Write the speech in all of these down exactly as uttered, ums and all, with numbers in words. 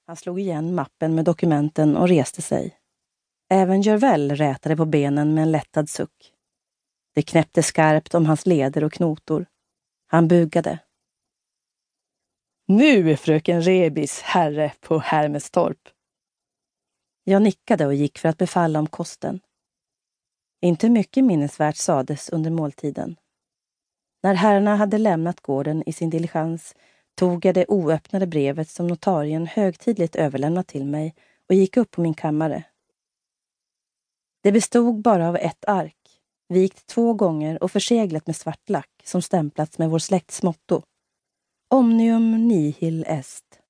Han slog igen mappen med dokumenten och reste sig. Även Görvel rätade på benen med en lättad suck. Det knäppte skarpt om hans leder och knotor. Han bugade. Nu är fröken Rebis herre på Hermestorp. Jag nickade och gick för att befalla om kosten. Inte mycket minnesvärt sades under måltiden. När herrarna hade lämnat gården i sin diligens tog jag det oöppnade brevet som notarien högtidligt överlämnat till mig och gick upp på min kammare. Det bestod bara av ett ark, vikt två gånger och förseglat med svart lack som stämplats med vår släkts motto. Omnium nihil est.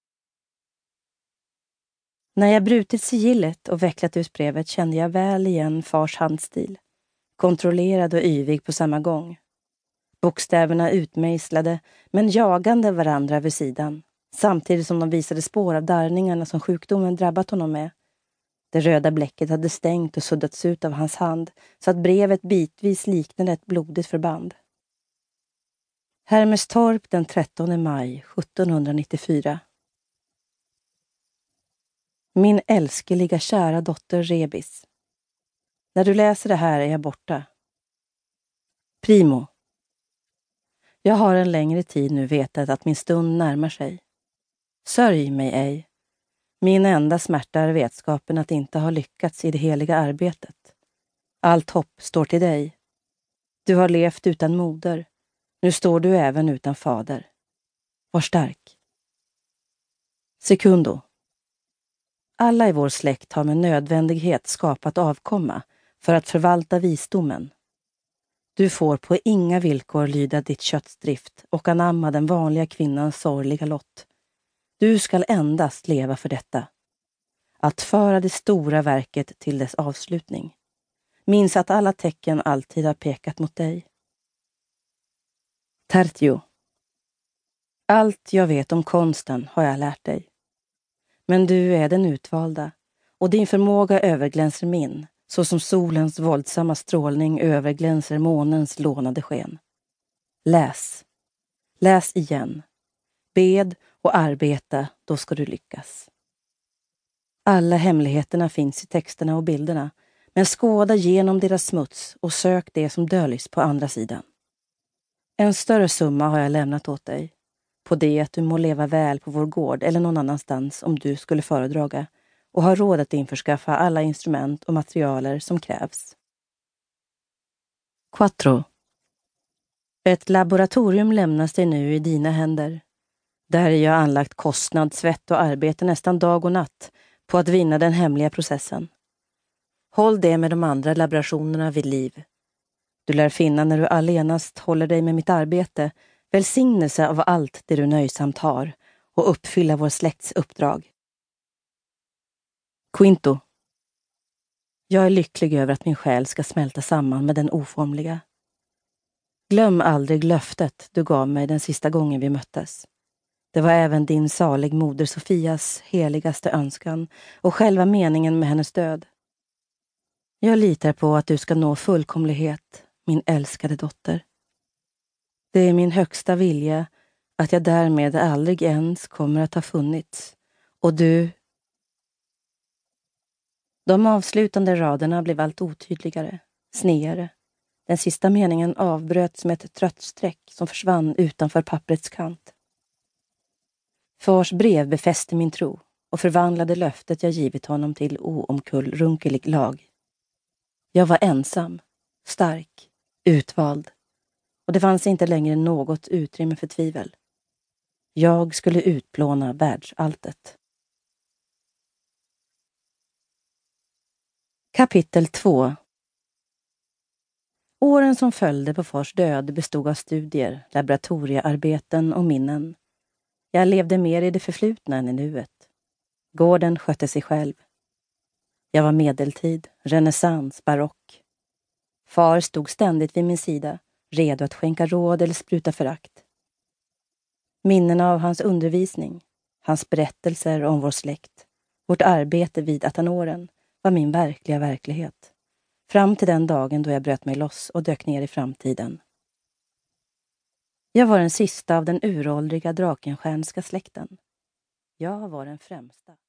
När jag brutit sigillet och vecklat ut brevet kände jag väl igen fars handstil. Kontrollerad och yvig på samma gång. Bokstäverna utmejslade men jagande varandra vid sidan. Samtidigt som de visade spår av darrningarna som sjukdomen drabbat honom med. Det röda bläcket hade stängt och suddats ut av hans hand så att brevet bitvis liknade ett blodigt förband. Hermestorp den trettonde maj sjuttonhundranittiofyra. Min älskeliga kära dotter Rebis. När du läser det här är jag borta. Primo. Jag har en längre tid nu vetat att min stund närmar sig. Sörj mig ej. Min enda smärta är vetskapen att inte ha lyckats i det heliga arbetet. Allt hopp står till dig. Du har levt utan moder. Nu står du även utan fader. Var stark. Sekundo. Alla i vår släkt har med nödvändighet skapat avkomma för att förvalta visdomen. Du får på inga villkor lyda ditt kötts drift och anamma den vanliga kvinnans sorgliga lott. Du skall endast leva för detta. Att föra det stora verket till dess avslutning. Minns att alla tecken alltid har pekat mot dig. Tertio. Allt jag vet om konsten har jag lärt dig. Men du är den utvalda och din förmåga överglänser min, så som solens våldsamma strålning överglänser månens lånade sken. Läs. Läs igen. Bed och arbeta, då ska du lyckas. Alla hemligheterna finns i texterna och bilderna, men skåda genom deras smuts och sök det som döljs på andra sidan. En större summa har jag lämnat åt dig, på det att du må leva väl på vår gård eller någon annanstans om du skulle föredraga, och har råd att införskaffa alla instrument och materialer som krävs. Quattro. Ett laboratorium lämnas dig nu i dina händer. Där är jag anlagt kostnad, svett och arbete nästan dag och natt på att vinna den hemliga processen. Håll det med de andra laborationerna vid liv. Du lär finna när du allenast håller dig med mitt arbete välsignelse av allt det du nöjsamt har och uppfylla vår släkts uppdrag. Quinto. Jag är lycklig över att min själ ska smälta samman med den oformliga. Glöm aldrig löftet du gav mig den sista gången vi möttes. Det var även din salig moder Sofias heligaste önskan och själva meningen med hennes död. Jag litar på att du ska nå fullkomlighet, min älskade dotter. Det är min högsta vilja att jag därmed aldrig ens kommer att ha funnits, och du... De avslutande raderna blev allt otydligare, sneare. Den sista meningen avbröts med ett trött streck som försvann utanför papprets kant. Fars brev befäste min tro och förvandlade löftet jag givit honom till oomkullrunkelig lag. Jag var ensam, stark, utvald, och det fanns inte längre något utrymme för tvivel. Jag skulle utplåna världsalltet. Kapitel två. Åren som följde på fars död bestod av studier, laboratoriearbeten och minnen. Jag levde mer i det förflutna än i nuet. Gården skötte sig själv. Jag var medeltid, renässans, barock. Far stod ständigt vid min sida, redo att skänka råd eller spruta förakt. Minnena av hans undervisning, hans berättelser om vår släkt, vårt arbete vid atanoren var min verkliga verklighet. Fram till den dagen då jag bröt mig loss och dök ner i framtiden. Jag var den sista av den uråldriga drakenstjärnska släkten. Jag var den främsta.